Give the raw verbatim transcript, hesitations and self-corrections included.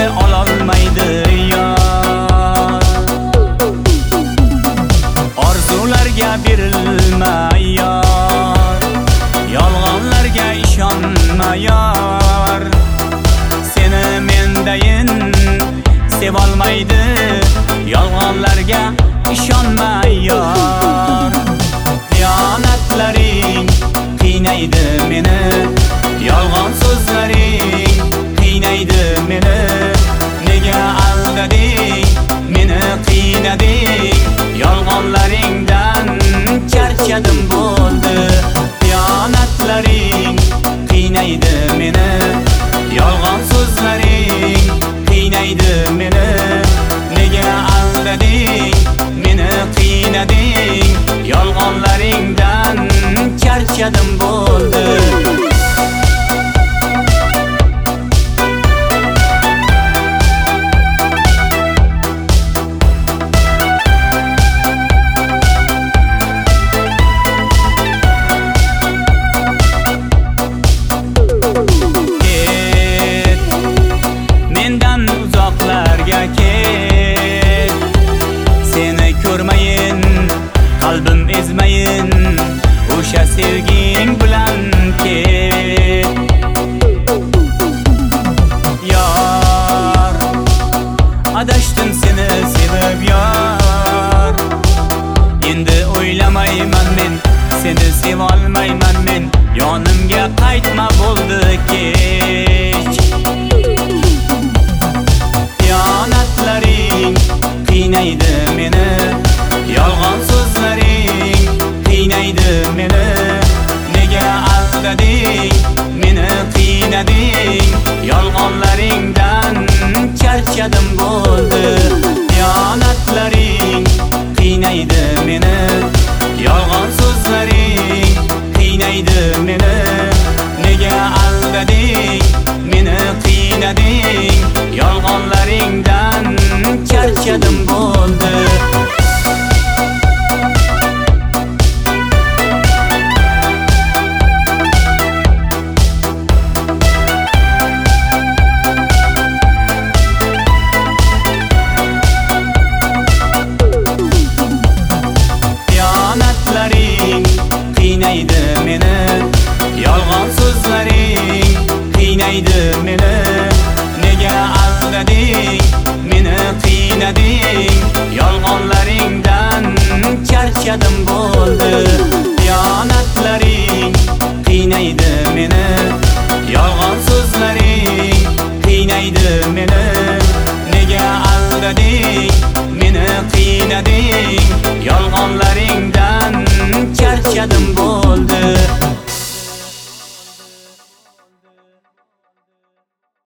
ololmaydi yor. Orzularga berilma yor, yolg'onlarga ishonma yor. Seni mendayin sevolmaydi, yolg'onlarga ishonma yor. Xiyonatlaring qiynaydi meni, yolg'on so'zlaring qiynaydi meni. Nega aldading, meni qiynading, yolg'onlaringdan charchadim bo'ldi. Xiyonatlaring qiynaydi meni, yolg'on so'zlaring qiynaydi meni. Nega aldading, meni qiynading, yolg'onlaringdan charchadim bo'ldi. Seni ko'rmayin, qalbim ezmayin, o'sha sevging bilan ket. Yor, adashdim seni sevib yor. Endi o'ylamayman men, seni sevolmayman men. Yonimga qaytma, bo'ldi kech. Xiyonatlaring qiynaydi meni, yolg'on so'zlaring qiynaydi meni. Nega aldading, meni qiynading, yolg'onlaringdan charchadim bo'ldi. Xiyonatlaring qiynaydi meni, yolg'on so'zlaring qiynaydi meni. Nega aldading, meni qiynading, yolg'onlaringdan charchadim bo'ldi. Xiyonatlaring qiynaydi meni, yolg'on so'zlaring qiynaydi meni. Nega aldading, meni qiynading, yolg'onlaringdan charchadim bo'ldi. Xiyonatlaring qiynaydi meni, yolg'on so'zlaring qiynaydi meni. Nega aldading,